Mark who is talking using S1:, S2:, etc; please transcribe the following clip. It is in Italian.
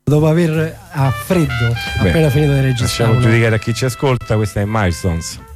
S1: dopo aver a freddo appena finito di registrare.
S2: Lasciamo giudicare a chi ci ascolta. Questa è Milestones.